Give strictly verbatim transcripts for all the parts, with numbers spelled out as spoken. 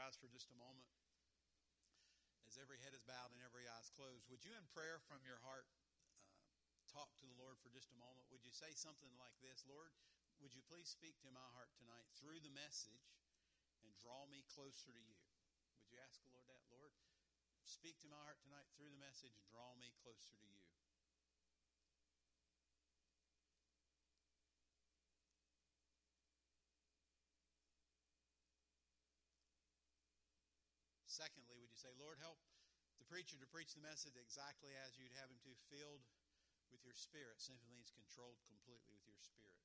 eyes for just a moment. As every head is bowed and every eye is closed, would you in prayer from your heart uh, talk to the Lord for just a moment? Would you say something like this? Lord, would you please speak to my heart tonight through the message and draw me closer to you? Would you ask the Lord that? Lord, speak to my heart tonight through the message and draw me closer to you. Secondly, would you say, Lord, help the preacher to preach the message exactly as you'd have him to, filled with your Spirit. Simply means controlled completely with your Spirit.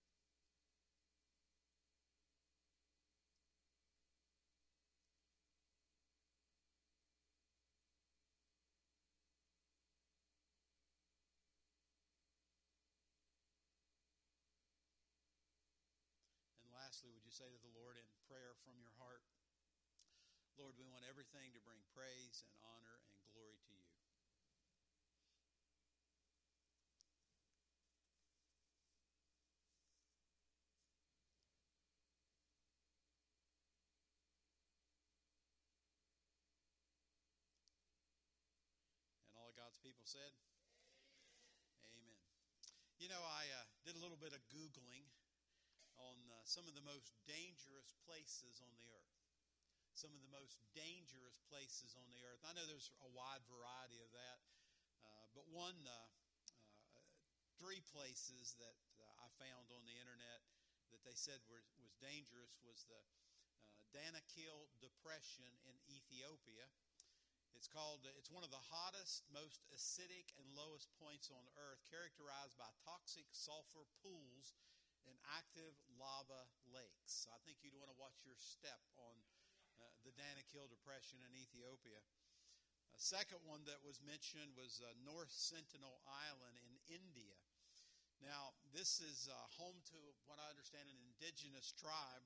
And lastly, would you say to the Lord in prayer from your heart, Lord, we want everything to bring praise and honor and glory to you. And all of God's people said, Amen. Amen. You know, I uh, did a little bit of Googling on uh, some of the most dangerous places on the earth. Some of the most dangerous places on the earth. I know there's a wide variety of that, uh, but one, uh, uh, three places that uh, I found on the internet that they said were, was dangerous was the uh, Danakil Depression in Ethiopia. It's called. It's one of the hottest, most acidic, and lowest points on Earth, characterized by toxic sulfur pools and active lava lakes. I think you'd want to watch your step on Uh, the Danakil Depression in Ethiopia. A second one that was mentioned was uh, North Sentinel Island in India. Now, this is uh, home to what I understand an indigenous tribe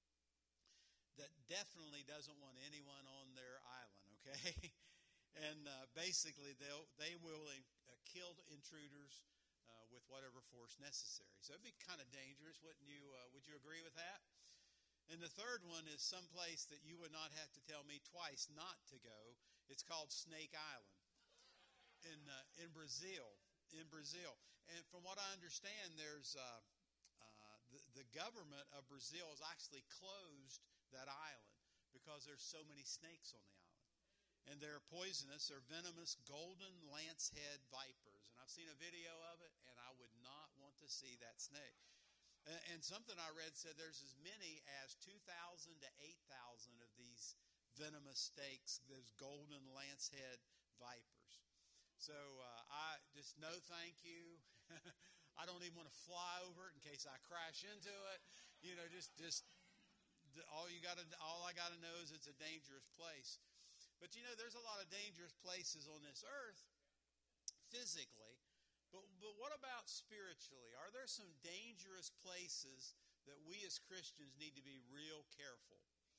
that definitely doesn't want anyone on their island, okay? and uh, basically, they'll, they will in, uh, kill intruders uh, with whatever force necessary. So it'd be kind of dangerous, wouldn't you? Uh, would you agree with that? And the third one is someplace that you would not have to tell me twice not to go. It's called Snake Island in uh, in Brazil. In Brazil, and from what I understand, there's uh, uh, the the government of Brazil has actually closed that island because there's so many snakes on the island, and they're poisonous. They're venomous golden lancehead vipers, and I've seen a video of it, and I would not want to see that snake. And something I read said there's as many as two thousand to eight thousand of these venomous snakes, those golden lancehead vipers. So uh, I just no thank you. I don't even want to fly over it in case I crash into it. You know, just just all you got to all I got to know is it's a dangerous place. But you know, there's a lot of dangerous places on this earth physically. But, but what about spiritually? Are there some dangerous places that we as Christians need to be real careful?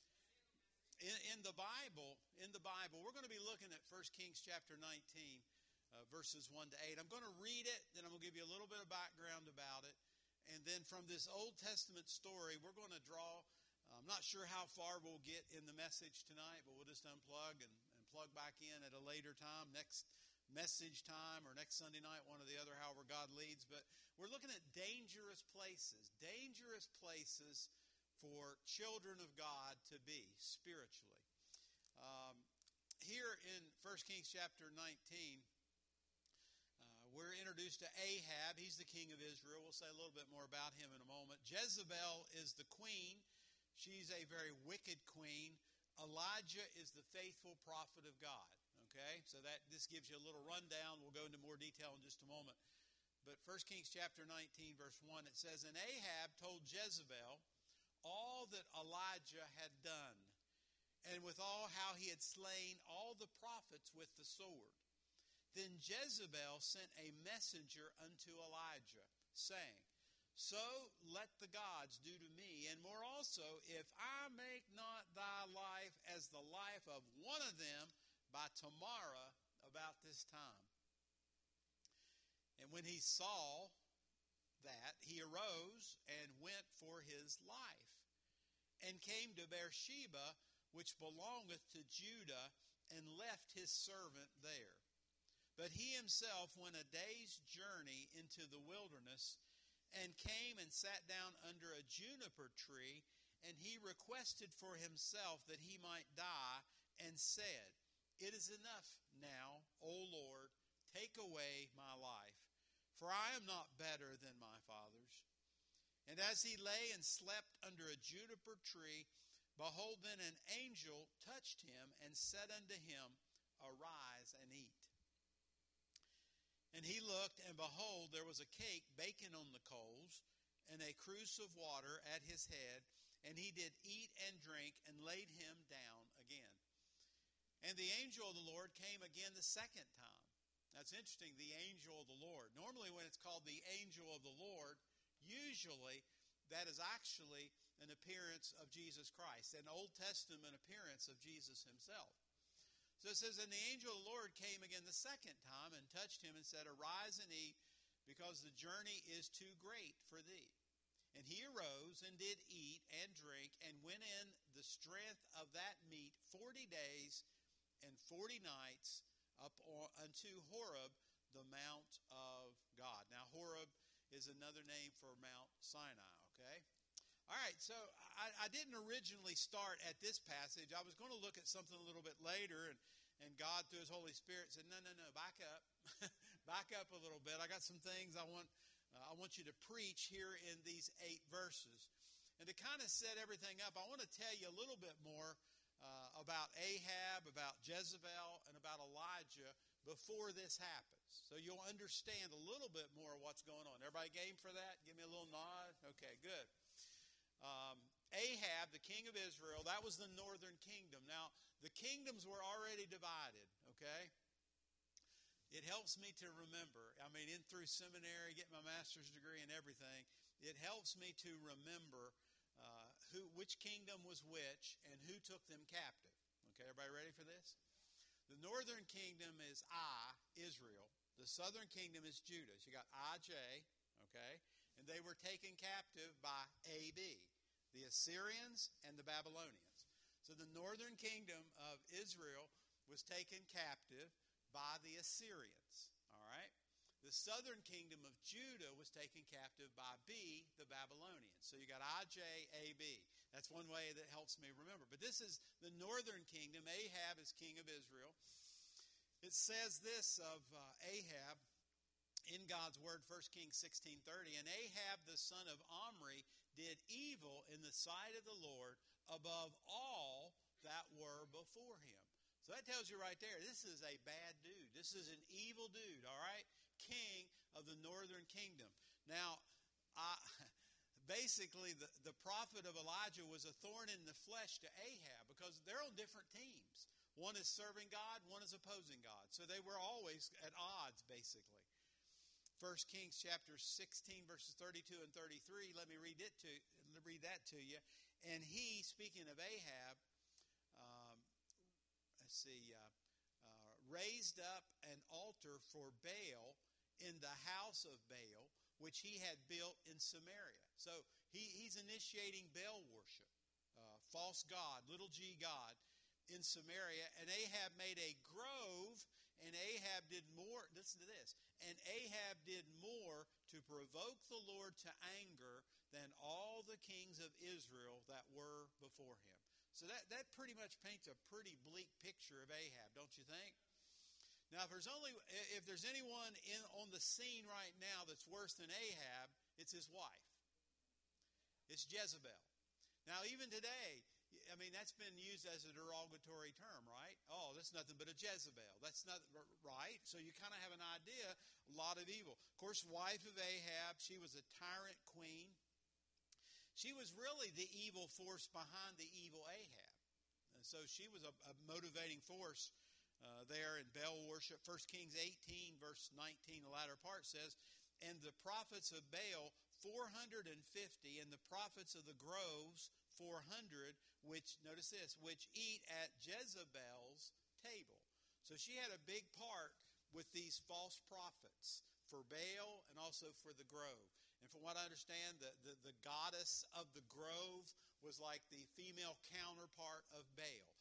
In, in the Bible, in the Bible, we're going to be looking at First Kings chapter nineteen, uh, verses one to eight. I'm going to read it, then I'm going to give you a little bit of background about it. And then from this Old Testament story, we're going to draw, I'm not sure how far we'll get in the message tonight, but we'll just unplug and, and plug back in at a later time, next message time or next Sunday night, one or the other, however God leads. But we're looking at dangerous places, dangerous places for children of God to be spiritually. Um, here in First Kings chapter nineteen, uh, we're introduced to Ahab. He's the king of Israel. We'll say a little bit more about him in a moment. Jezebel is the queen. She's a very wicked queen. Elijah is the faithful prophet of God. Okay, so that this gives you a little rundown. We'll go into more detail in just a moment. But First Kings chapter nineteen, verse one, it says, And Ahab told Jezebel all that Elijah had done, and withal how he had slain all the prophets with the sword. Then Jezebel sent a messenger unto Elijah, saying, So let the gods do to me, and more also, if I make not thy life as the life of one of them by tomorrow about this time. And when he saw that, he arose and went for his life, and came to Beersheba, which belongeth to Judah, and left his servant there. But he himself went a day's journey into the wilderness, and came and sat down under a juniper tree, and he requested for himself that he might die, and said, It is enough now, O Lord, take away my life, for I am not better than my fathers. And as he lay and slept under a juniper tree, behold, then an angel touched him and said unto him, Arise and eat. And he looked, and behold, there was a cake baking on the coals, and a cruse of water at his head. And he did eat and drink, and laid him down again. And the angel of the Lord came again the second time. That's interesting, the angel of the Lord. Normally when it's called the angel of the Lord, usually that is actually an appearance of Jesus Christ, an Old Testament appearance of Jesus himself. So it says, And the angel of the Lord came again the second time, and touched him, and said, Arise and eat, because the journey is too great for thee. And he arose, and did eat and drink, and went in the strength of that meat forty days and forty nights up unto Horeb, the mount of God. Now, Horeb is another name for Mount Sinai, okay? All right, so I, I didn't originally start at this passage. I was going to look at something a little bit later, and, and God, through his Holy Spirit, said, no, no, no, back up. Back up a little bit. I got some things I want uh, I want you to preach here in these eight verses. And to kind of set everything up, I want to tell you a little bit more uh, about Ahab, about Jezebel, and about Elijah before this happens. So you'll understand a little bit more of what's going on. Everybody game for that? Give me a little nod. Okay, good. Um, Ahab, the king of Israel, that was the northern kingdom. Now, the kingdoms were already divided, okay? It helps me to remember. I mean, in through seminary, get my master's degree and everything, it helps me to remember uh, who, which kingdom was which and who took them captive. Okay, everybody ready for this? The northern kingdom is I, Israel. The southern kingdom is Judah. So you got I J, okay? And they were taken captive by A B, the Assyrians and the Babylonians. So the northern kingdom of Israel was taken captive by the Assyrians, all right? The southern kingdom of Judah was taken captive by B, the Babylonians. So you got I J, A B. That's one way that helps me remember. But this is the northern kingdom. Ahab is king of Israel. It says this of uh, Ahab in God's word, First Kings sixteen thirty, And Ahab the son of Omri did evil in the sight of the Lord above all that were before him. So that tells you right there, this is a bad dude. This is an evil dude, all right? King of the northern kingdom. Now, I, basically, the, the prophet of Elijah was a thorn in the flesh to Ahab because they're on different teams. One is serving God, one is opposing God. So they were always at odds, basically. First Kings chapter sixteen, verses thirty-two and thirty-three, let me read, it to, read that to you. And he, speaking of Ahab, Let's see, uh, uh, raised up an altar for Baal in the house of Baal, which he had built in Samaria. So he, he's initiating Baal worship, uh, false god, little g god, in Samaria. And Ahab made a grove, and Ahab did more, listen to this, and Ahab did more to provoke the Lord to anger than all the kings of Israel that were before him. So that, that pretty much paints a pretty bleak picture of Ahab, don't you think? Now, if there's only if there's anyone in on the scene right now that's worse than Ahab, it's his wife. It's Jezebel. Now, even today, I mean, that's been used as a derogatory term, right? Oh, that's nothing but a Jezebel. That's not right. So you kind of have an idea, a lot of evil. Of course, wife of Ahab, she was a tyrant queen. She was really the evil force behind the evil Ahab. And so she was a, a motivating force uh, there in Baal worship. First Kings eighteen, verse nineteen, the latter part says, And the prophets of Baal, four hundred fifty, and the prophets of the groves, four hundred, which, notice this, which eat at Jezebel's table. So she had a big part with these false prophets for Baal and also for the grove. And from what I understand, the, the, the goddess of the grove was like the female counterpart of Baal.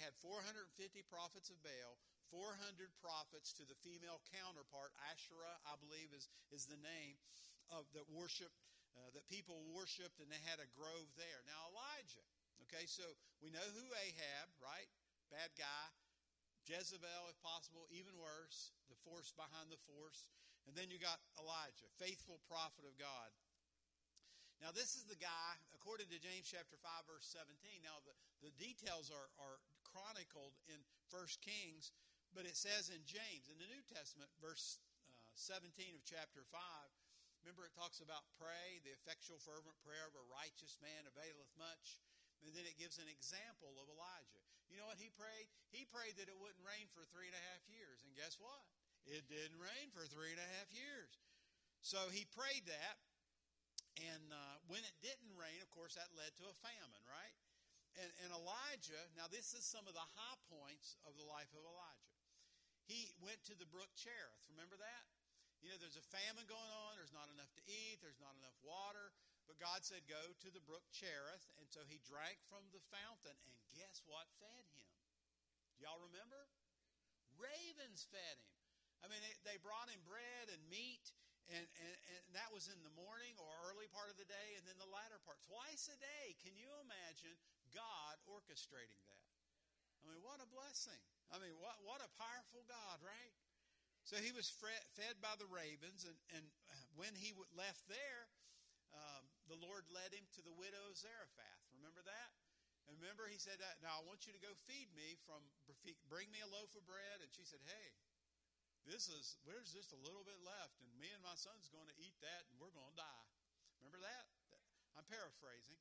had four hundred fifty prophets of Baal, four hundred prophets to the female counterpart. Asherah, I believe, is, is the name of that worshiped, uh, that people worshipped, and they had a grove there. Now, Elijah, okay, so we know who Ahab, right? Bad guy. Jezebel, if possible, even worse, the force behind the force. And then you got Elijah, faithful prophet of God. Now, this is the guy, according to James chapter five, verse seventeen. Now, the, the details are, are chronicled in First Kings, but it says in James, in the New Testament, verse uh, seventeen of chapter five, remember it talks about pray, the effectual fervent prayer of a righteous man availeth much. And then it gives an example of Elijah. You know what he prayed? He prayed that it wouldn't rain for three and a half years. And guess what? It didn't rain for three and a half years. So he prayed that. And uh, when it didn't rain, of course, that led to a famine, right? And, and Elijah, now this is some of the high points of the life of Elijah. He went to the brook Cherith. Remember that? You know, there's a famine going on. There's not enough to eat. There's not enough water. But God said, go to the brook Cherith. And so he drank from the fountain. And guess what fed him? Do y'all remember? Ravens fed him. I mean, they brought him bread and meat. And, and, and that was in the morning or early part of the day. And then the latter part. Twice a day. Can you imagine God orchestrating that? I mean, what a blessing. I mean, what, what a powerful God, right? So he was fed by the ravens. And, and when he left there, Um, the Lord led him to the widow of Zarephath. Remember that? And remember he said, now I want you to go feed me from, bring me a loaf of bread. And she said, hey, this is, there's just a little bit left. And me and my son's going to eat that and we're going to die. Remember that? I'm paraphrasing.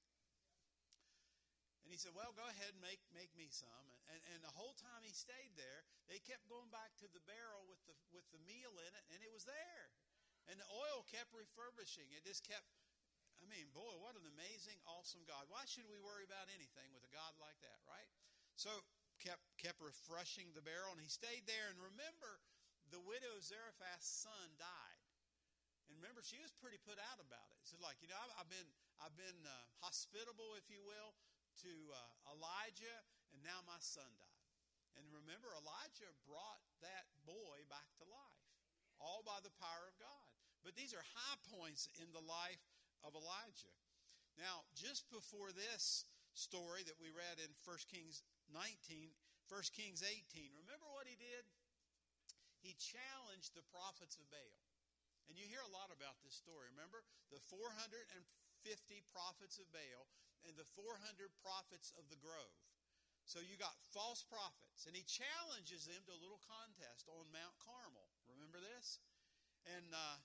And he said, well, go ahead and make, make me some. And, and, and the whole time he stayed there, they kept going back to the barrel with the, with the meal in it. And it was there. And the oil kept refurbishing. It just kept, I mean, boy, what an amazing, awesome God. Why should we worry about anything with a God like that, right? So kept kept refreshing the barrel, and he stayed there. And remember, the widow of Zarephath's son died. And remember, she was pretty put out about it. She said, like, you know, I've, I've been I've been uh, hospitable, if you will, to uh, Elijah, and now my son died. And remember, Elijah brought that boy back to life, all by the power of God. But these are high points in the life of Elijah. Now, just before this story that we read in First Kings nineteen, First Kings eighteen, remember what he did? He challenged the prophets of Baal. And you hear a lot about this story. Remember, the four hundred fifty prophets of Baal and the four hundred prophets of the grove. So you got false prophets. And he challenges them to a little contest on Mount Carmel. Remember this? And uh,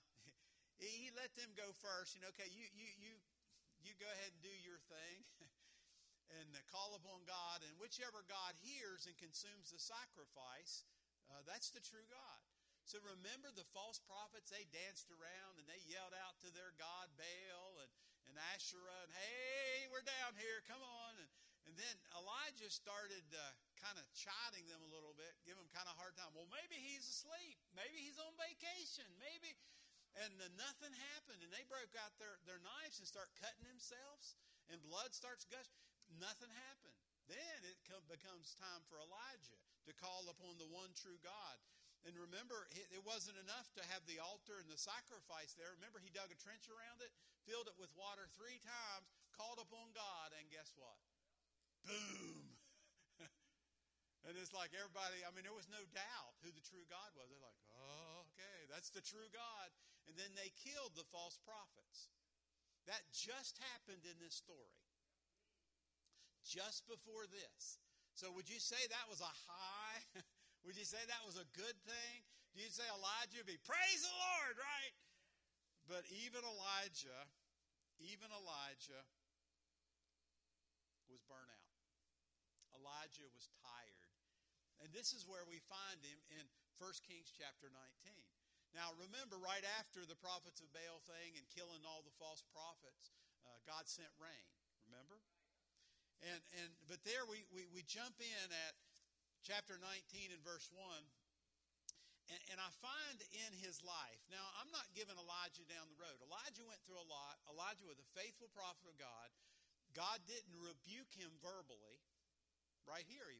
he let them go first. You know, okay, you you you you go ahead and do your thing. And call upon God. And whichever God hears and consumes the sacrifice, uh, that's the true God. So remember the false prophets, they danced around and they yelled out to their god Baal and, and Asherah, and hey, we're down here, come on. And, and then Elijah started uh, kind of chiding them a little bit, giving them kind of a hard time. Well, maybe he's asleep. Maybe he's on vacation. Maybe. And uh, nothing happened. And they broke out their, their knives and start cutting themselves, and blood starts gushing. Nothing happened. Then it co- becomes time for Elijah to call upon the one true God. And remember, it wasn't enough to have the altar and the sacrifice there. Remember, he dug a trench around it, filled it with water three times, called upon God, and guess what? Boom! And it's like everybody, I mean, there was no doubt who the true God was. They're like, oh, okay, that's the true God. And then they killed the false prophets. That just happened in this story. Just before this. So would you say that was a high? Would you say that was a good thing? Do you say Elijah would be, praise the Lord, right? But even Elijah, even Elijah was burnt out. Elijah was tired. And this is where we find him in First Kings chapter nineteen. Now remember, right after the prophets of Baal thing and killing all the false prophets, uh, God sent rain. Remember? And and but there we, we, we jump in at chapter nineteen and verse one. And, and I find in his life, now I'm not giving Elijah down the road. Elijah went through a lot. Elijah was a faithful prophet of God. God didn't rebuke him verbally, right here even.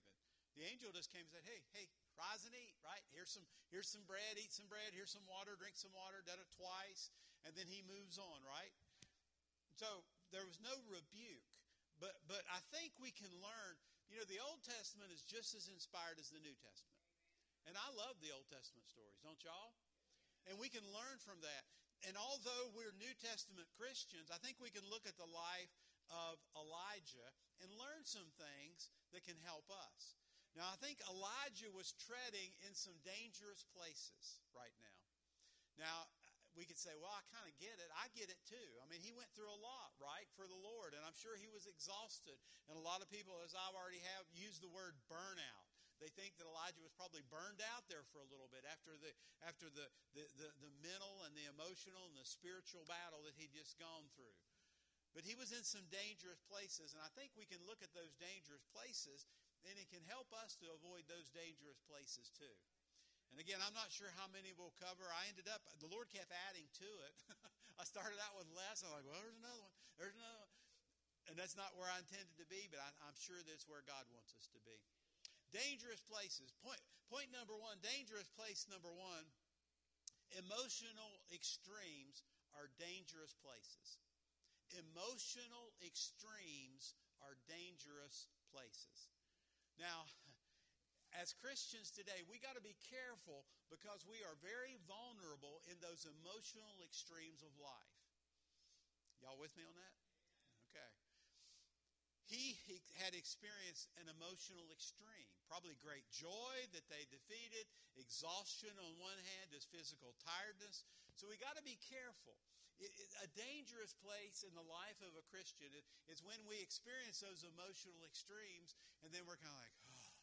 The angel just came and said, hey, hey, rise and eat, right? Here's some here's some bread, eat some bread. Here's some water, drink some water. Did it twice. And then he moves on, right? So there was no rebuke. But but I think we can learn, you know, the Old Testament is just as inspired as the New Testament. And I love the Old Testament stories, don't y'all? And we can learn from that. And although we're New Testament Christians, I think we can look at the life of Elijah and learn some things that can help us. Now, I think Elijah was treading in some dangerous places right now. Now, we could say, well, I kind of get it. I get it too. I mean, he went through a lot, right, for the Lord. And I'm sure he was exhausted. And a lot of people, as I've already have, used the word burnout. They think that Elijah was probably burned out there for a little bit after the after the, the, the, the mental and the emotional and the spiritual battle that he'd just gone through. But he was in some dangerous places, and I think we can look at those dangerous places, and it can help us to avoid those dangerous places too. And again, I'm not sure how many we'll cover. I ended up, the Lord kept adding to it. I started out with less. I'm like, well, there's another one. There's another one. And that's not where I intended to be, but I, I'm sure that's where God wants us to be. Dangerous places. Point, point number one, dangerous place number one, emotional extremes are dangerous places. Emotional extremes are dangerous places. Now, as Christians today, we got to be careful because we are very vulnerable in those emotional extremes of life. Y'all with me on that? Okay. He, he had experienced an emotional extreme. Probably great joy that they defeated, exhaustion on one hand, his physical tiredness. So we got to be careful. It, it, a dangerous place in the life of a Christian is when we experience those emotional extremes, and then we're kind of like, oh.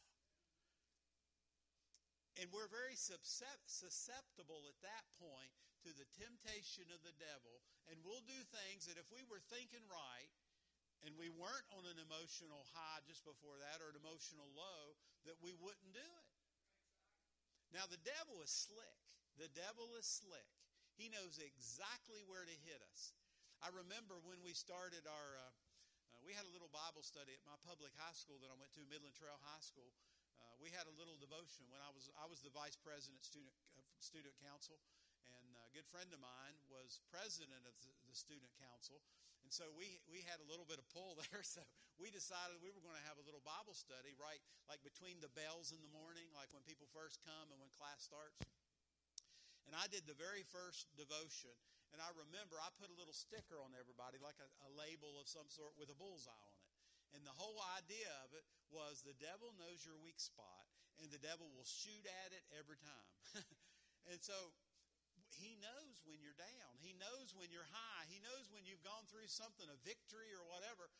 And we're very susceptible at that point to the temptation of the devil, and we'll do things that if we were thinking right, and we weren't on an emotional high just before that or an emotional low, that we wouldn't do it. Now, the devil is slick. The devil is slick. He knows exactly where to hit us. I remember when we started our, uh, uh, we had a little Bible study at my public high school that I went to, Midland Trail High School. Uh, we had a little devotion when I was I was the vice president student uh, student council, and a good friend of mine was president of the, the student council. And so we we had a little bit of pull there, so we decided we were going to have a little Bible study, right, like between the bells in the morning, like when people first come and when class starts. And I did the very first devotion, and I remember I put a little sticker on everybody, like a, a label of some sort with a bullseye on it. And the whole idea of it was the devil knows your weak spot, and the devil will shoot at it every time. And so he knows when you're down. He knows when you're high. He knows when you've gone through something, a victory or whatever.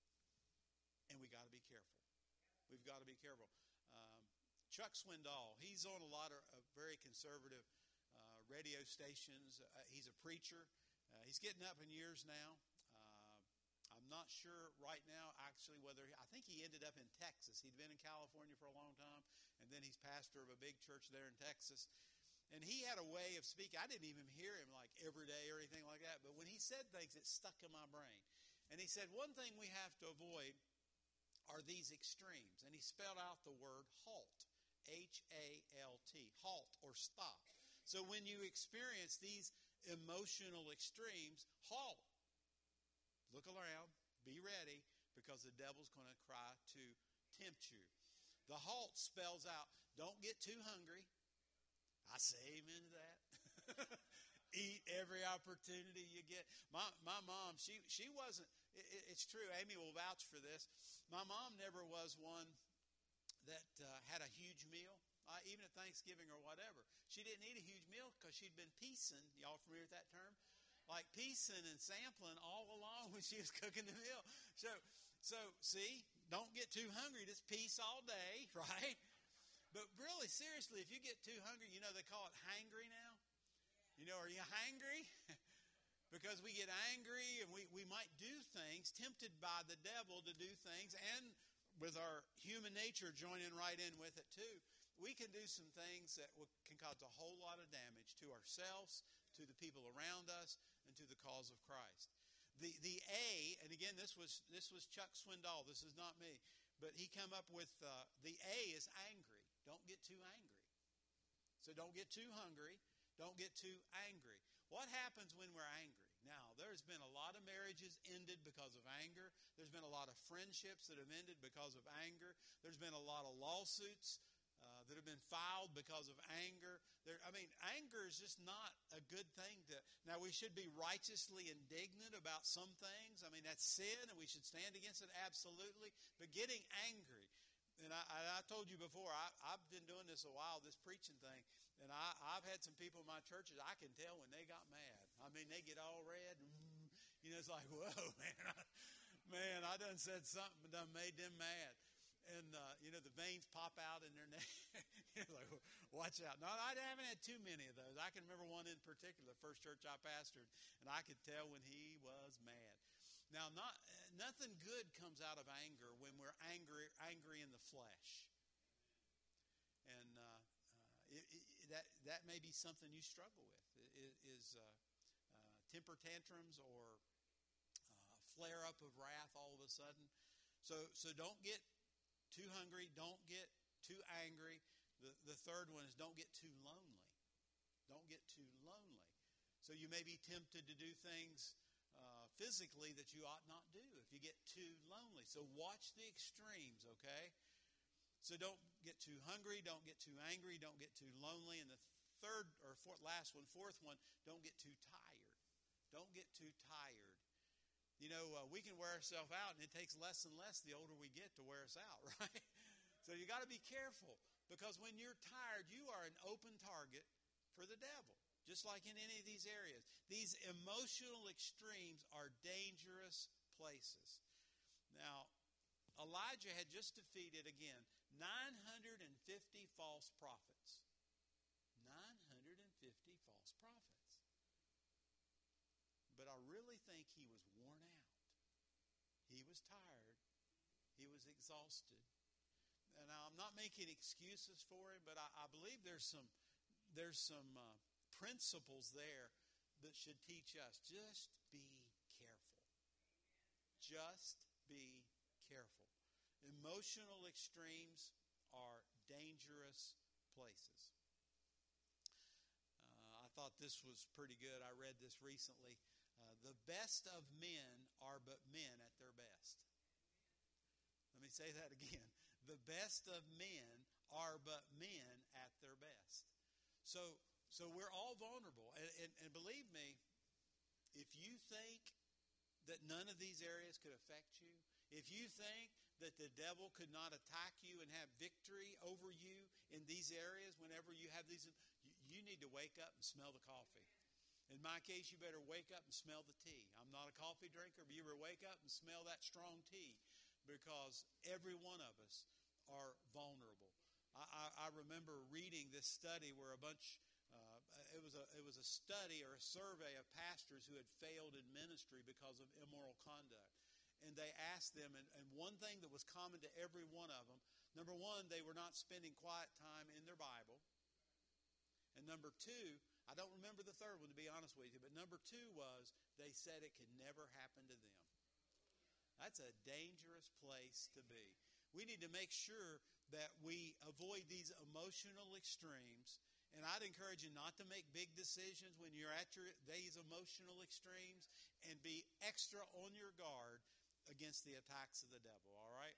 And we got to be careful. We've got to be careful. Um, Chuck Swindoll, he's on a lot of uh, very conservative uh, radio stations. Uh, he's a preacher. Uh, he's getting up in years now. Uh, I'm not sure right now actually whether, he, I think he ended up in Texas. He'd been in California for a long time, and then he's pastor of a big church there in Texas. And he had a way of speaking. I didn't even hear him like every day or anything like that. But when he said things, it stuck in my brain. And he said, one thing we have to avoid are these extremes. And he spelled out the word halt. H A L T. Halt or stop. So when you experience these emotional extremes, halt. Look around. Be ready, because the devil's going to try to tempt you. The halt spells out, don't get too hungry. I say amen to that. Eat every opportunity you get. My my mom, she she wasn't, it, it's true, Amy will vouch for this. My mom never was one that uh, had a huge meal, uh, even at Thanksgiving or whatever. She didn't eat a huge meal because she'd been piecing. Y'all familiar with that term? Like piecing and sampling all along when she was cooking the meal. So, so see, don't get too hungry. Just piece all day, right? But really, seriously, if you get too hungry, you know, they call it hangry now. You know, are you hangry? Because we get angry and we, we might do things, tempted by the devil to do things, and with our human nature joining right in with it too. We can do some things that can cause a whole lot of damage to ourselves, to the people around us, and to the cause of Christ. The the A, and again, this was this was Chuck Swindoll. This is not me. But he came up with, uh, the A is too angry. So don't get too hungry. Don't get too angry. What happens when we're angry? Now, there's been a lot of marriages ended because of anger. There's been a lot of friendships that have ended because of anger. There's been a lot of lawsuits uh, that have been filed because of anger. There, I mean, anger is just not a good thing. To. Now, we should be righteously indignant about some things. I mean, that's sin, and we should stand against it absolutely. But getting angry, and I, I told you before, I, I've been doing this a while, this preaching thing, and I, I've had some people in my churches, I can tell when they got mad. I mean, they get all red. And, you know, it's like, whoa, man, I, man, I done said something and done made them mad. And, uh, you know, the veins pop out in their neck. You're like, watch out. No, I haven't had too many of those. I can remember one in particular, the first church I pastored, and I could tell when he was mad. Now, not nothing good comes out of anger when we're angry, angry in the flesh. And uh, uh, it, it, that that may be something you struggle with, is uh, uh, temper tantrums or uh, flare up of wrath all of a sudden. So so don't get too hungry. Don't get too angry. The, the third one is don't get too lonely. Don't get too lonely. So you may be tempted to do things uh, physically that you ought not do if you get too lonely. So watch the extremes, okay? So don't get too hungry, don't get too angry, don't get too lonely. And the third or fourth, last one, fourth one, don't get too tired. Don't get too tired. You know, uh, we can wear ourselves out, and it takes less and less the older we get to wear us out, right? So you got to be careful, because when you're tired, you are an open target for the devil, just like in any of these areas. These emotional extremes are dangerous places. Now, Elijah had just defeated, again, nine hundred fifty false prophets. nine hundred fifty false prophets. But I really think he was worn out. He was tired. He was exhausted. And now, I'm not making excuses for him, but I, I believe there's some there's some uh, principles there that should teach us. Just be careful. Just be careful. Emotional extremes are dangerous places. Uh, I thought this was pretty good. I read this recently. Uh, the best of men are but men at their best. Let me say that again. The best of men are but men at their best. So, so we're all vulnerable. And, and, and believe me, if you think that none of these areas could affect you, if you think that the devil could not attack you and have victory over you in these areas whenever you have these, you, you need to wake up and smell the coffee. In my case, you better wake up and smell the tea. I'm not a coffee drinker, but you better wake up and smell that strong tea, because every one of us are vulnerable. I, I, I remember reading this study where a bunch, uh, it was a it was a study or a survey of pastors who had failed in ministry because of immoral conduct. And they asked them, and, and one thing that was common to every one of them, number one, they were not spending quiet time in their Bible. And number two, I don't remember the third one, to be honest with you, but number two was they said it could never happen to them. That's a dangerous place to be. We need to make sure that we avoid these emotional extremes. And I'd encourage you not to make big decisions when you're at your, these emotional extremes, and be extra on your guard against the attacks of the devil, all right?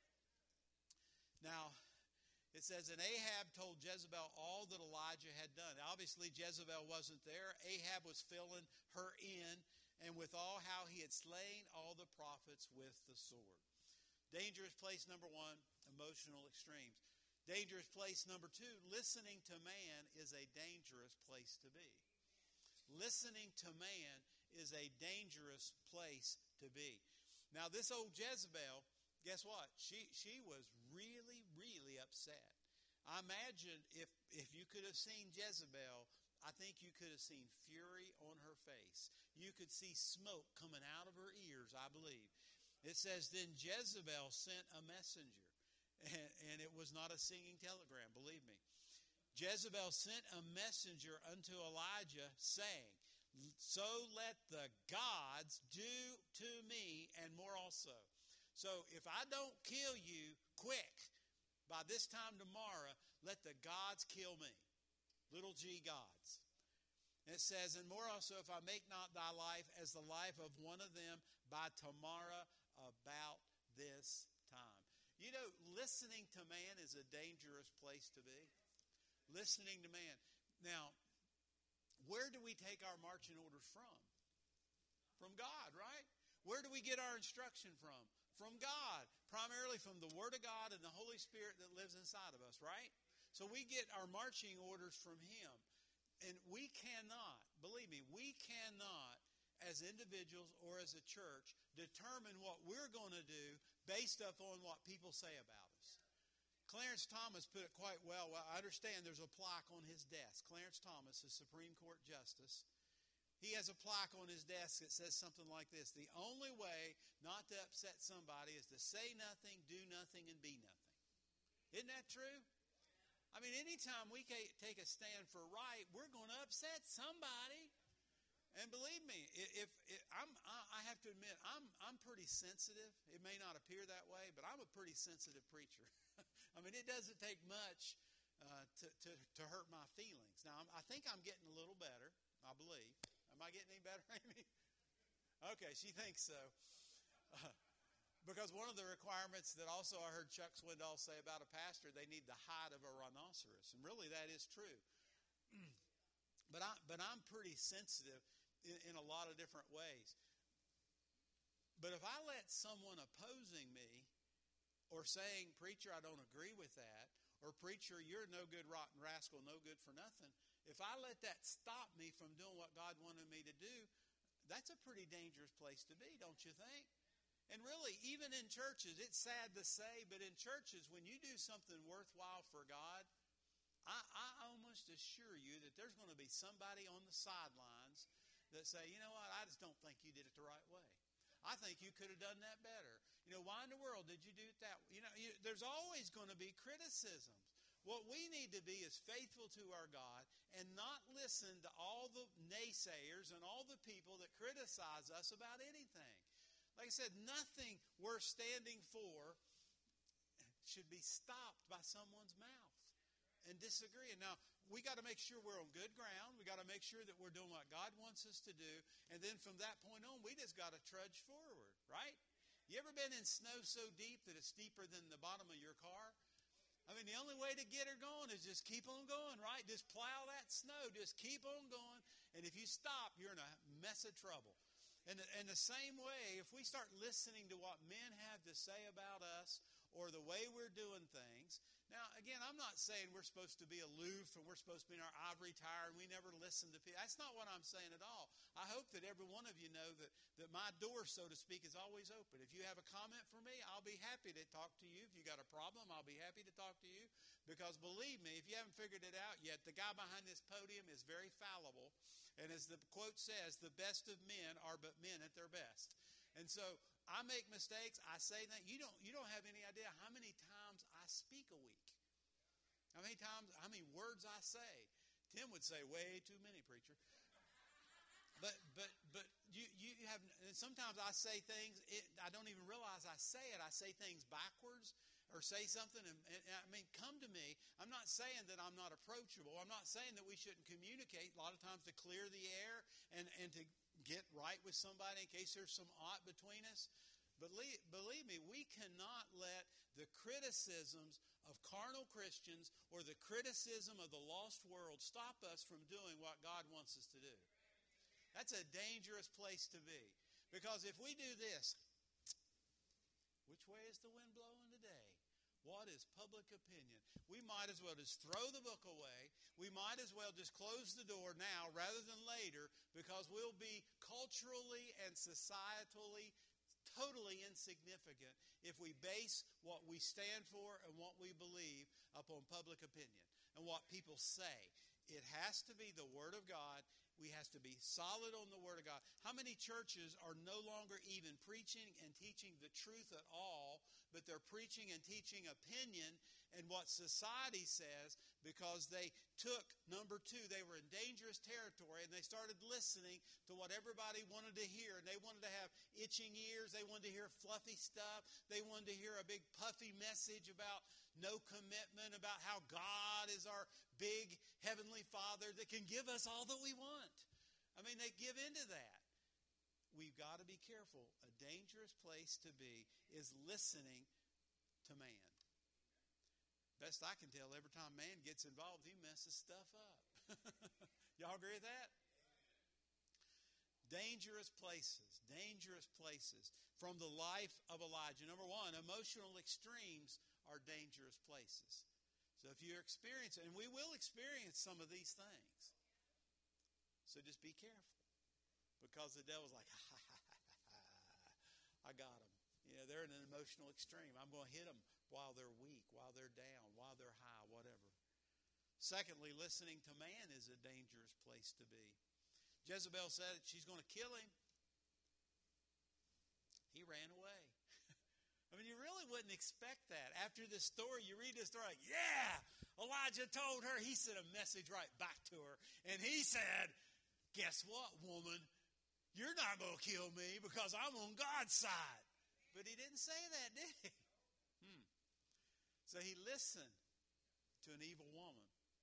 Now, it says, and Ahab told Jezebel all that Elijah had done. Obviously, Jezebel wasn't there. Ahab was filling her in, and with all how he had slain all the prophets with the sword. Dangerous place number one, emotional extremes. Dangerous place number two, listening to man is a dangerous place to be. Listening to man is a dangerous place to be. Now, this old Jezebel, guess what? She she was really, really upset. I imagine if, if you could have seen Jezebel, I think you could have seen fury on her face. You could see smoke coming out of her ears, I believe. It says, then Jezebel sent a messenger. And, and it was not a singing telegram, believe me. Jezebel sent a messenger unto Elijah, saying, so let the gods do to me and more also. So if I don't kill you quick by this time tomorrow, let the gods kill me. Little g gods. And it says, and more also, if I make not thy life as the life of one of them by tomorrow about this time. You know, listening to man is a dangerous place to be. Listening to man. Now, where do we take our marching orders from? From God, right? Where do we get our instruction from? From God. Primarily from the Word of God and the Holy Spirit that lives inside of us, right? So we get our marching orders from Him. And we cannot, believe me, we cannot, as individuals or as a church, determine what we're going to do based upon what people say about us. Clarence Thomas put it quite well. Well, I understand there's a plaque on his desk. Clarence Thomas, the Supreme Court Justice, he has a plaque on his desk that says something like this: the only way not to upset somebody is to say nothing, do nothing, and be nothing. Isn't that true? I mean, anytime we take a stand for right, we're going to upset somebody. And believe me, if, if I'm, I have to admit, I'm, I'm pretty sensitive. It may not appear that way, but I'm a pretty sensitive preacher. I mean, it doesn't take much uh, to, to, to hurt my feelings. Now, I'm, I think I'm getting a little better, I believe. Am I getting any better, Amy? Okay, she thinks so. Uh, Because one of the requirements that also I heard Chuck Swindoll say about a pastor, they need the hide of a rhinoceros. And really that is true. But, I, but I'm pretty sensitive in, in a lot of different ways. But if I let someone opposing me or saying, preacher, I don't agree with that, or preacher, you're no good rotten rascal, no good for nothing, if I let that stop me from doing what God wanted me to do, that's a pretty dangerous place to be, don't you think? And really, even in churches, it's sad to say, but in churches, when you do something worthwhile for God, I, I almost assure you that there's going to be somebody on the sidelines that say, you know what, I just don't think you did it the right way. I think you could have done that better. You know, why in the world did you do it that way? You know, you, there's always going to be criticisms. What we need to be is faithful to our God and not listen to all the naysayers and all the people that criticize us about anything. Like I said, nothing worth standing for should be stopped by someone's mouth and disagreeing. Now, we got to make sure we're on good ground. We got to make sure that we're doing what God wants us to do. And then from that point on, we just got to trudge forward, right? You ever been in snow so deep that it's deeper than the bottom of your car? I mean, the only way to get her going is just keep on going, right? Just plow that snow. Just keep on going. And if you stop, you're in a mess of trouble. And in the same way, if we start listening to what men have to say about us or the way we're doing things. Now, again, I'm not saying we're supposed to be aloof and we're supposed to be in our ivory tower and we never listen to people. That's not what I'm saying at all. I hope that every one of you know that, that my door, so to speak, is always open. If you have a comment for me, I'll be happy to talk to you. If you got a problem, I'll be happy to talk to you. Because believe me, if you haven't figured it out yet, the guy behind this podium is very fallible. And as the quote says, the best of men are but men at their best. And so I make mistakes. I say that. You don't, you don't have any idea how many times I speak a week. How many times, how many words I say. Tim would say, way too many, preacher. But but but you, you have, and sometimes I say things, it, I don't even realize I say it. I say things backwards or say something, and, and I mean, come to me. I'm not saying that I'm not approachable. I'm not saying that we shouldn't communicate a lot of times to clear the air and, and to get right with somebody in case there's some ought between us. But believe, believe me, we cannot let the criticisms of carnal Christians or the criticism of the lost world stop us from doing what God wants us to do. That's a dangerous place to be. Because if we do this, which way is the wind blowing today? What is public opinion? We might as well just throw the book away. We might as well just close the door now rather than later, because we'll be culturally and societally totally insignificant if we base what we stand for and what we believe upon public opinion and what people say. It has to be the Word of God. We have to be solid on the Word of God. How many churches are no longer even preaching and teaching the truth at all, but they're preaching and teaching opinion and what society says because they took, number two, they were in dangerous territory and they started listening to what everybody wanted to hear. And they wanted to have itching ears. They wanted to hear fluffy stuff. They wanted to hear a big puffy message about no commitment about how God is our big heavenly Father that can give us all that we want. I mean, they give into that. We've got to be careful. A dangerous place to be is listening to man. Best I can tell, every time man gets involved, he messes stuff up. Y'all agree with that? Dangerous places, dangerous places from the life of Elijah. Number one, emotional extremes are dangerous places. So if you experience it, and we will experience some of these things, so just be careful. Because the devil's like, ha, ha, ha, ha, ha, I got them. You know, they're in an emotional extreme. I'm going to hit them while they're weak, while they're down, while they're high, whatever. Secondly, listening to man is a dangerous place to be. Jezebel said she's going to kill him. He ran away. I mean, you really wouldn't expect that. After this story, you read this story like, yeah, Elijah told her. He sent a message right back to her. And he said, guess what, woman? You're not going to kill me because I'm on God's side. But he didn't say that, did he? Hmm. So he listened to an evil woman.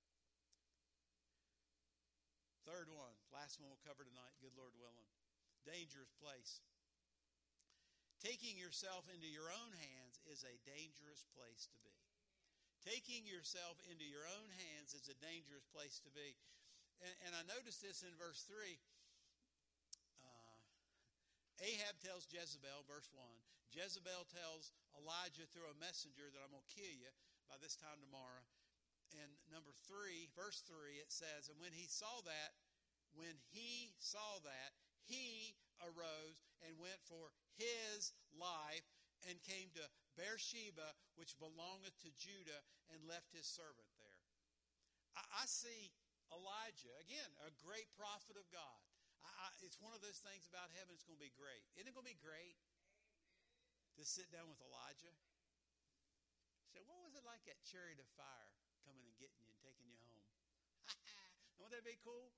Third one, last one we'll cover tonight, good Lord willing. Dangerous place. Taking yourself into your own hands is a dangerous place to be. Taking yourself into your own hands is a dangerous place to be. And, and I noticed this in verse three. Uh, Ahab tells Jezebel, verse one, Jezebel tells Elijah through a messenger that I'm going to kill you by this time tomorrow. And number three, verse three, it says, and when he saw that, when he saw that, he arose and went for his life and came to Beersheba, which belongeth to Judah, and left his servant there. I, I see Elijah, again, a great prophet of God. I, I, it's one of those things about heaven, it's going to be great. Isn't it going to be great to sit down with Elijah? Say, what was it like at Chariot of Fire coming and getting you and taking you home? Won't that be cool?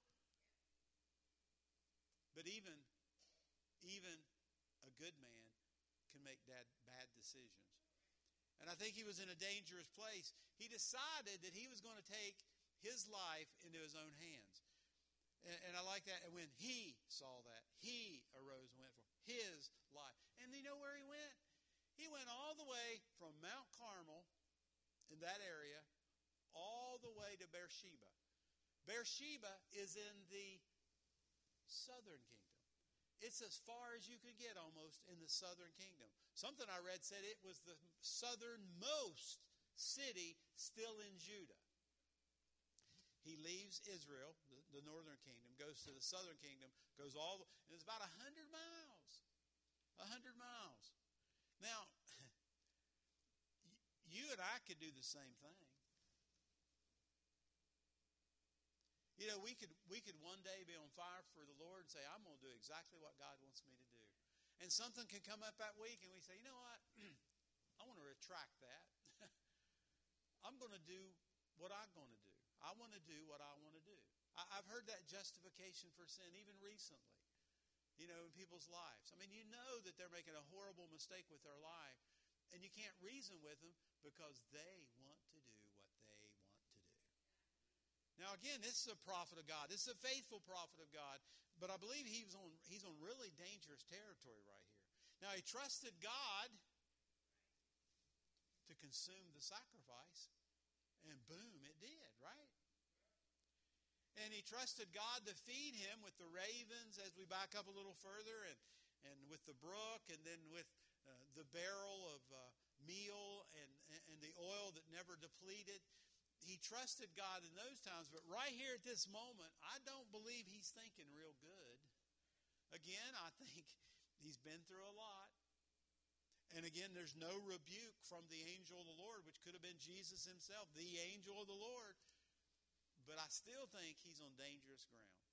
But even, even a good man can make bad, bad decisions. And I think he was in a dangerous place. He decided that he was going to take his life into his own hands. And, and I like that. And when he saw that, he arose and went for his life. And you know where he went? He went all the way from Mount Carmel in that area all the way to Beersheba. Beersheba is in the southern kingdom. It's as far as you could get almost in the southern kingdom. Something I read said it was the southernmost city still in Judah. He leaves Israel, the, the northern kingdom, goes to the southern kingdom, goes all the, and it's about a hundred miles. A hundred miles. Now, you and I could do the same thing. You know, we could we could one day be on fire for the Lord and say, I'm going to do exactly what God wants me to do. And something can come up that week and we say, you know what? I want to retract that. I'm going to do what I'm going to do. I want to do what I want to do. I, I've heard that justification for sin even recently, you know, in people's lives. I mean, you know that they're making a horrible mistake with their life, and you can't reason with them because they want to do what they want to do. Now, again, this is a prophet of God. This is a faithful prophet of God, but I believe he was on, he's on really dangerous territory right here. Now, he trusted God to consume the sacrifice, and boom, it did, right? And he trusted God to feed him with the ravens as we back up a little further, and, and with the brook, and then with uh, the barrel of uh, meal and, and the oil that never depleted. He trusted God in those times, but right here at this moment, I don't believe he's thinking real good. Again, I think he's been through a lot. And again, there's no rebuke from the angel of the Lord, which could have been Jesus himself, the angel of the Lord. But I still think he's on dangerous ground.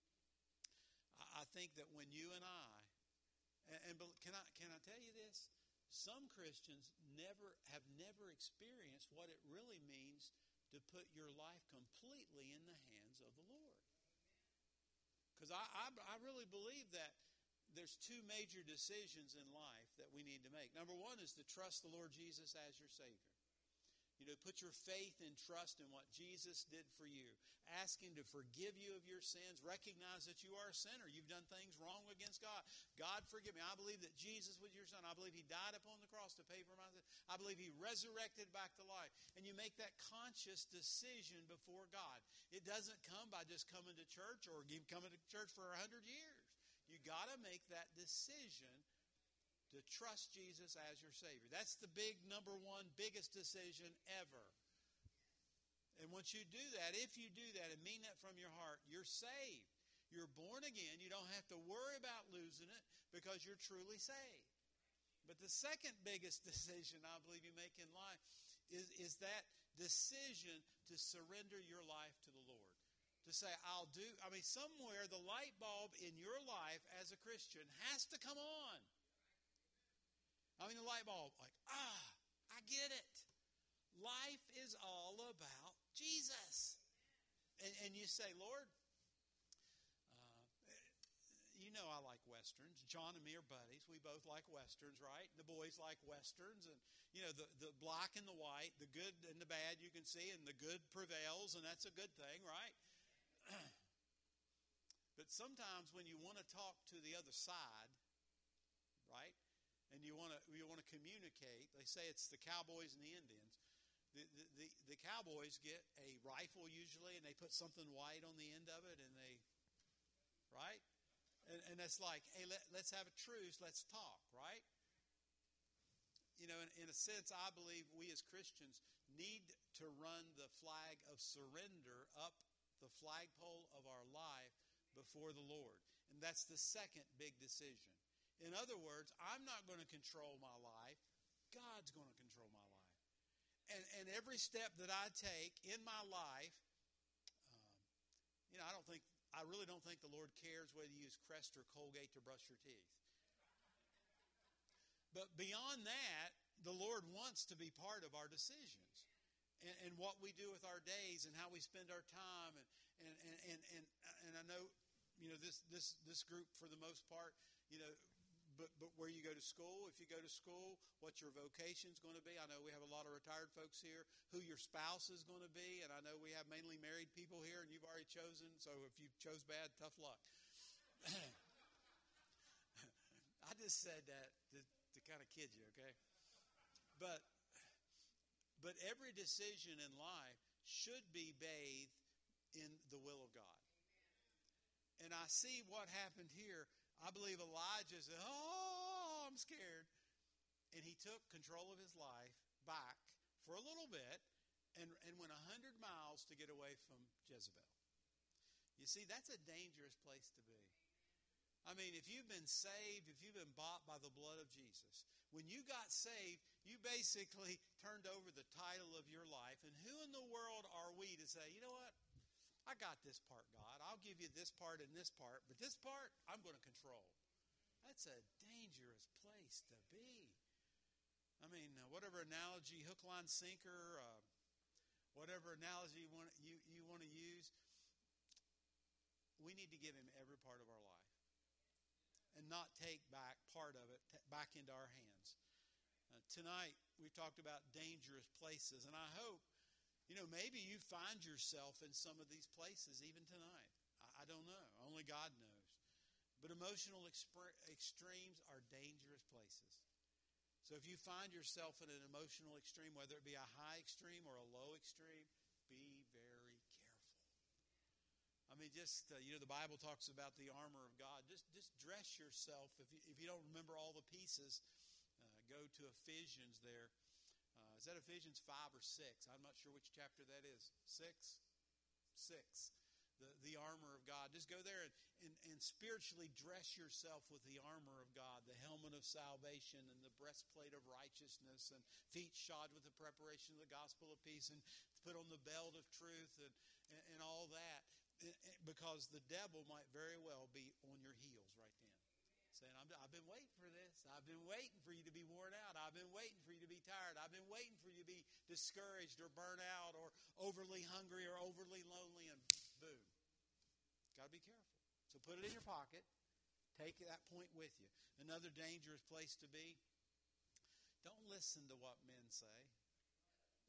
I think that when you and I, and can I can I tell you this? Some Christians never have never experienced what it really means to put your life completely in the hands of the Lord. Because I, I, I really believe that there's two major decisions in life that we need to make. Number one is to trust the Lord Jesus as your Savior. You know, put your faith and trust in what Jesus did for you. Ask Him to forgive you of your sins. Recognize that you are a sinner. You've done things wrong against God. God, forgive me. I believe that Jesus was your Son. I believe He died upon the cross to pay for my sins. I believe He resurrected back to life. And you make that conscious decision before God. It doesn't come by just coming to church or coming to church for a hundred years. You got to make that decision to trust Jesus as your Savior. That's the big number one, biggest decision ever. And once you do that, if you do that and mean that from your heart, you're saved. You're born again. You don't have to worry about losing it because you're truly saved. But the second biggest decision I believe you make in life is, is that decision to surrender your life to the Lord. To say, I'll do, I mean, somewhere the light bulb in your life as a Christian has to come on. I mean, the light bulb, like, ah, I get it. Life is all about Jesus. And, and you say, Lord, uh, you know I like Westerns. John and me are buddies. We both like Westerns, right? The boys like Westerns. And, you know, the, the black and the white, the good and the bad you can see, and the good prevails, and that's a good thing, right? But sometimes when you want to talk to the other side, right? And you want to you want to communicate. They say it's the cowboys and the Indians. The, the, the, the cowboys get a rifle usually, and they put something white on the end of it, and they, right? And, and that's like, hey, let, let's have a truce. Let's talk, right? You know, in, in a sense, I believe we as Christians need to run the flag of surrender up the flagpole of our life before the Lord. And that's the second big decision. In other words, I'm not going to control my life. God's going to control my life. And, and every step that I take in my life, um, you know, I don't think, I really don't think the Lord cares whether you use Crest or Colgate to brush your teeth. But beyond that, the Lord wants to be part of our decisions. And, and what we do with our days and how we spend our time. And, and, and, and, and, and I know, you know, this, this, this group for the most part, you know, But but where you go to school, if you go to school, what your vocation is going to be. I know we have a lot of retired folks here, who your spouse is going to be. And I know we have mainly married people here, and you've already chosen. So if you chose bad, tough luck. I just said that to, to kind of kid you, okay? But, but every decision in life should be bathed in the will of God. And I see what happened here. I believe Elijah said, oh, I'm scared. And he took control of his life back for a little bit and, and went one hundred miles to get away from Jezebel. You see, that's a dangerous place to be. I mean, if you've been saved, if you've been bought by the blood of Jesus, when you got saved, you basically turned over the title of your life. And who in the world are we to say, you know what? I got this part, God. I'll give you this part and this part, but this part, I'm going to control. That's a dangerous place to be. I mean, uh, whatever analogy, hook, line, sinker, uh, whatever analogy you want, you, you want to use, we need to give Him every part of our life and not take back part of it t- back into our hands. Uh, tonight, we talked about dangerous places, and I hope You know, maybe you find yourself in some of these places even tonight. I, I don't know. Only God knows. But emotional exp- extremes are dangerous places. So if you find yourself in an emotional extreme, whether it be a high extreme or a low extreme, be very careful. I mean, just, uh, you know, the Bible talks about the armor of God. Just just dress yourself. If you, if you don't remember all the pieces, uh, go to Ephesians there. Uh, is that Ephesians five or six? I'm not sure which chapter that is. Six? Six. The, the armor of God. Just go there and, and, and spiritually dress yourself with the armor of God, the helmet of salvation and the breastplate of righteousness and feet shod with the preparation of the gospel of peace and put on the belt of truth and, and, and all that. Because the devil might very well be on your heels right then. Saying, I'm, I've been waiting for this. I've been waiting for you to be worn out. I've been waiting for you to be tired. I've been waiting for you to be discouraged or burnt out or overly hungry or overly lonely, and boom. Got to be careful. So put it in your pocket. Take that point with you. Another dangerous place to be, don't listen to what men say.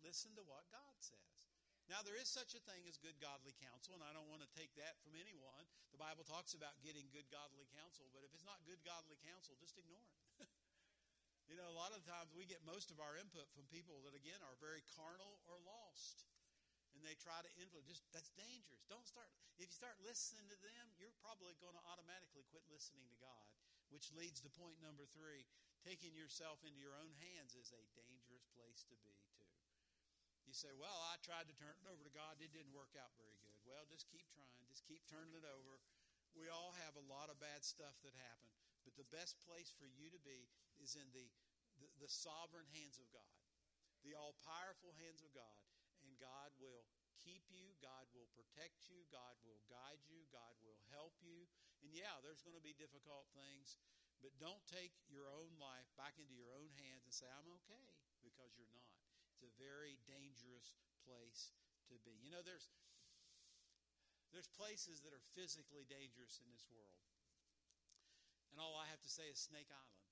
Listen to what God says. Now, there is such a thing as good godly counsel, and I don't want to take that from anyone. The Bible talks about getting good godly counsel, but if it's not good godly counsel, just ignore it. You know, a lot of times we get most of our input from people that, again, are very carnal or lost. And they try to influence. Just, that's dangerous. Don't start. If you start listening to them, you're probably going to automatically quit listening to God, which leads to point number three. Taking yourself into your own hands is a dangerous place to be, too. You say, well, I tried to turn it over to God. It didn't work out very good. Well, just keep trying. Just keep turning it over. We all have a lot of bad stuff that happen. But the best place for you to be is in the, the, the sovereign hands of God, the all-powerful hands of God. And God will keep you. God will protect you. God will guide you. God will help you. And yeah, there's going to be difficult things. But don't take your own life back into your own hands and say, I'm okay, because you're not. It's a very dangerous place to be. You know, there's there's places that are physically dangerous in this world. And all I have to say is Snake Island.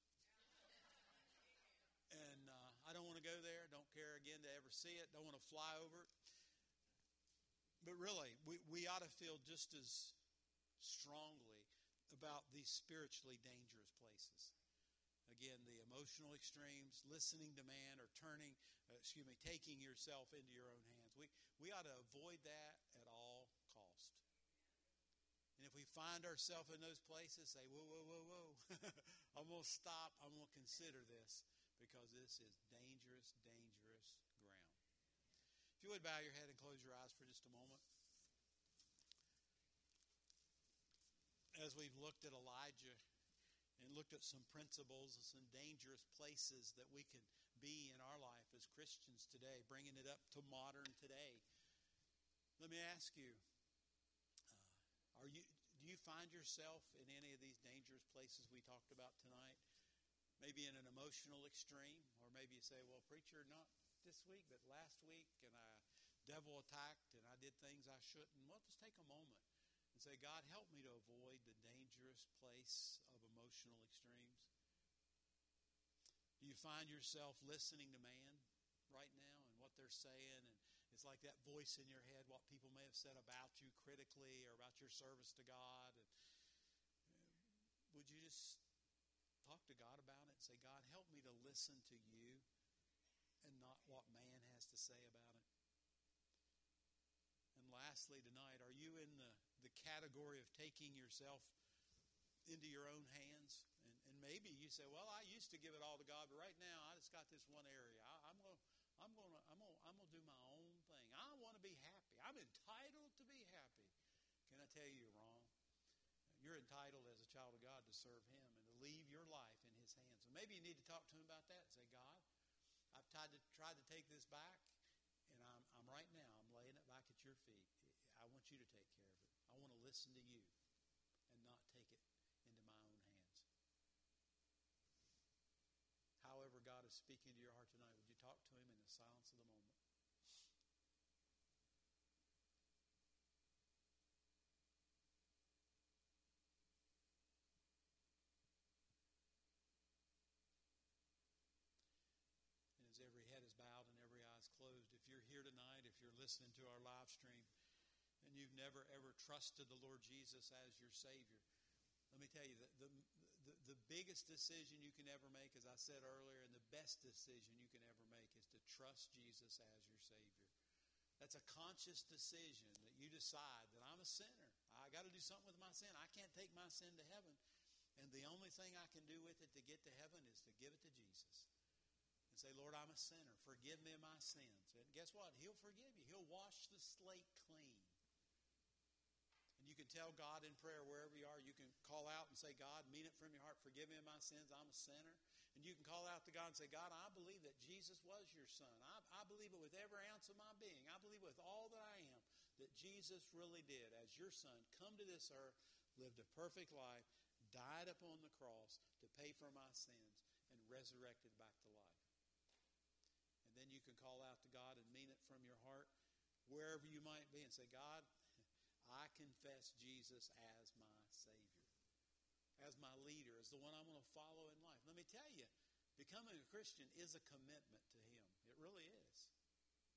And uh, I don't want to go there. Don't care again to ever see it. Don't want to fly over it. But really, we, we ought to feel just as strongly about these spiritually dangerous places. Again, the emotional extremes, listening to man, or turning, uh, excuse me, taking yourself into your own hands. We we ought to avoid that at all cost. And if we find ourselves in those places, say, whoa, whoa, whoa, whoa. I'm going to stop. I'm going to consider this, because this is dangerous, dangerous ground. If you would bow your head and close your eyes for just a moment. As we've looked at Elijah and looked at some principles and some dangerous places that we can be in our life as Christians today, bringing it up to modern today, let me ask you, uh, are you do you find yourself in any of these dangerous places we talked about tonight? Maybe in an emotional extreme, or maybe you say, well, preacher, not this week, but last week, and I devil attacked, and I did things I shouldn't. Well, just take a moment and say, God, help me to avoid the dangerous place of emotional extremes. Do you find yourself listening to man right now and what they're saying, and it's like that voice in your head, what people may have said about you critically or about your service to God? And would you just talk to God about it and say, God, help me to listen to you and not what man has to say about it? And lastly tonight, are you in the, the category of taking yourself into your own hands? And, and maybe you say, well, I used to give it all to God, but right now I just got this one area. I, I'm going I'm going to I'm going I'm going to do my own thing. I want to be happy. I'm entitled to be happy. Can I tell you you're wrong? You're entitled as a child of God to serve Him and to leave your life in His hands. So maybe you need to talk to Him about that and say, God, I've tried to tried to take this back, and I'm I'm right now I'm laying it back at your feet. I want you to take care of it. I want to listen to you and not take it into my own hands. However God is speaking to your heart tonight, would you talk to Him in the silence of the moment? And as every head is bowed and every eye is closed, if you're here tonight, if you're listening to our live stream, and you've never ever trusted the Lord Jesus as your Savior, let me tell you that the, the, the biggest decision you can ever make, as I said earlier, and the best decision you can ever make is to trust Jesus as your Savior. That's a conscious decision that you decide that I'm a sinner. I got to do something with my sin. I can't take my sin to heaven. And the only thing I can do with it to get to heaven is to give it to Jesus. And say, Lord, I'm a sinner. Forgive me of my sins. And guess what? He'll forgive you. He'll wash the slate clean. And you can tell God in prayer wherever you are. You can call out and say, God, mean it from your heart. Forgive me of my sins. I'm a sinner. And you can call out to God and say, God, I believe that Jesus was your son. I, I believe it with every ounce of my being. I believe with all that I am that Jesus really did, as your son, come to this earth, lived a perfect life, died upon the cross to pay for my sins, and resurrected back to life. And then you can call out to God and mean it from your heart, wherever you might be, and say, God, I confess Jesus as my Savior, as my leader, as the one I'm going to follow in life. Let me tell you, becoming a Christian is a commitment to Him. It really is.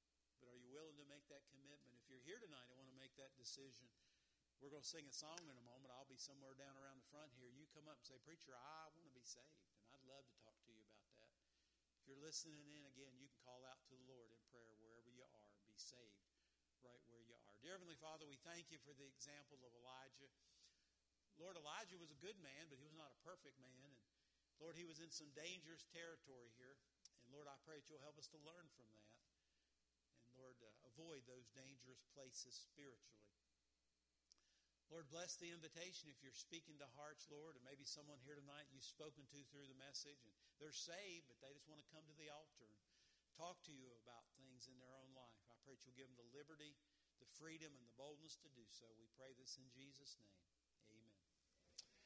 But are you willing to make that commitment? If you're here tonight and want to make that decision, we're going to sing a song in a moment. I'll be somewhere down around the front here. You come up and say, Preacher, I want to be saved. And I'd love to talk to you about that. If you're listening in, again, you can call out to the Lord in prayer wherever you are. Be saved right where you are. Dear Heavenly Father, we thank you for the example of Elijah. Lord, Elijah was a good man, but he was not a perfect man. And Lord, he was in some dangerous territory here. And Lord, I pray that you'll help us to learn from that. And Lord, uh, avoid those dangerous places spiritually. Lord, bless the invitation if you're speaking to hearts, Lord, and maybe someone here tonight you've spoken to through the message, and they're saved, but they just want to come to the altar and talk to you about things in their own life. I pray that you'll give them the liberty, the freedom, and the boldness to do so. We pray this in Jesus' name.